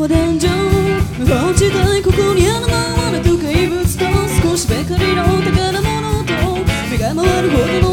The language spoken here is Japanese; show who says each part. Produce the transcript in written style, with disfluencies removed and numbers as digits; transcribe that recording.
Speaker 1: 天井落ちたいここにあるのは都会物と少しばかりの宝物と目が回るほどの